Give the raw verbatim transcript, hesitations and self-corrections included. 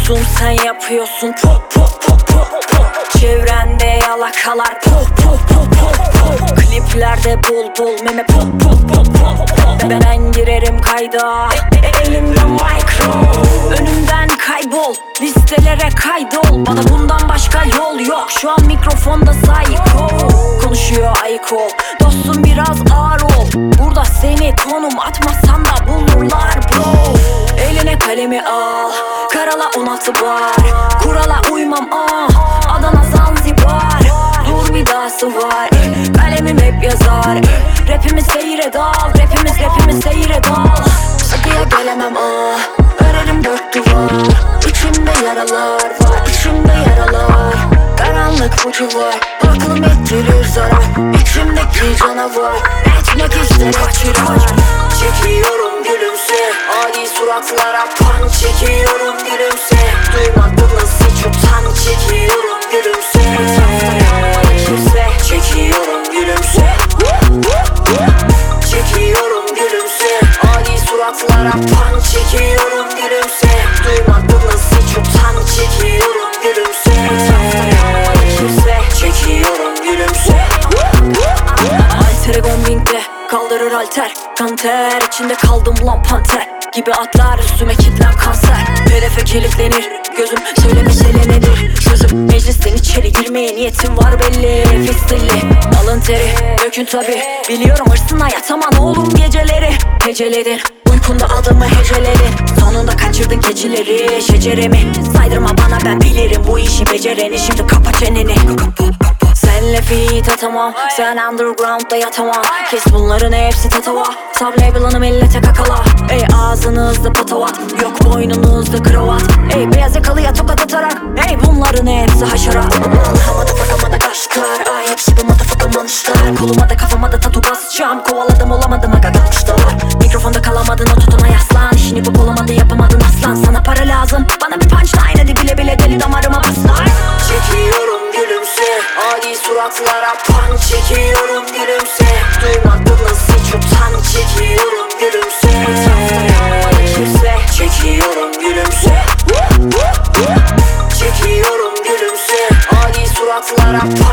Sustum sen yapıyorsun pop pop pop pop pop. Çevrende yalakalar pop pop pop pop pop. Kliplerde bul bul meme pop pop pop pop pop. Ben girerim kayda, elimde mikro. Önümden kaybol, listelere kaydol. Bana bundan başka yol yok, şu an mikrofonda psycho. Konuşuyor ayık ol, dostum biraz ağır ol. Burada seni konum atmasan da bulurlar bro. Eline kalemi al, karala on altı bar. Kurala uymam ah, Adana Zanzibar. Dur bir dahası var, kalemim hep yazar. Rapimiz seyre dal, rapimiz rapimiz seyre dal. Sıkıya gelemem ah, örerim dört duvar. İçimde yaralar var, içimde yaralar. Karanlık bu civar, aklım ettirir zarar. İçimdeki canavar, etmek ister kaçırar. Çekiyorum gülümse, adi suratlara pan. Çekiyorum gülümse, duymadınız hiç utan. Çekiyorum gülümse, kimse. Çekiyorum gülümse, çekiyorum gülümse, adi suratlara pan. Çekiyorum gülümse, duymadınız hiç utan. Çekiyorum gülümse, kimse. Çekiyorum gülümse. Alter gombingde kaldırır alter, kanter. İçinde kaldım lan panter gibi atlar, üstüme kitlen kanser. Hedefe kilitlenir gözüm, söyle mesele nedir? Sözüm meclisten içeri girmeye niyetim var belli. Fistilli alın teri dökün tabi, biliyorum hırsına yataman oğlum geceleri. Heceledin uykunda adımı heceledin, sonunda kaçırdın keçileri. Şeceremi saydırma bana, ben bilirim bu işi becereni. Şimdi kapa çeneni, senle feat atamam, sen underground'da yatamam. Kes bunların hepsi tatava, sublabel'ını millete kakala. Ey ağzınızda patavat, yok boynunuzda kravat. Ey beyaz yakalıya tokat atarak, ey bunların hepsi haşerat. Havada fakamada kaşlar, ay hepsi bu motherfucker monster. Koluma da kafama da tatu basacağım, kovaladım olamadım aga gangster. Mikrofonda kalamadın o tutuna yaslan, işini bu olamadı yapamadın aslan. Sana para lazım, bana bir punchline hadi bile bile deli damarıma baslar. Çekiyorum gülümse, adi suratlara pan. Çekiyorum gülümse, duymadınız hiç utan. Çekiyorum gülümse, kimse. Çekiyorum gülümse, çekiyorum gülümse, adi suratlara pan.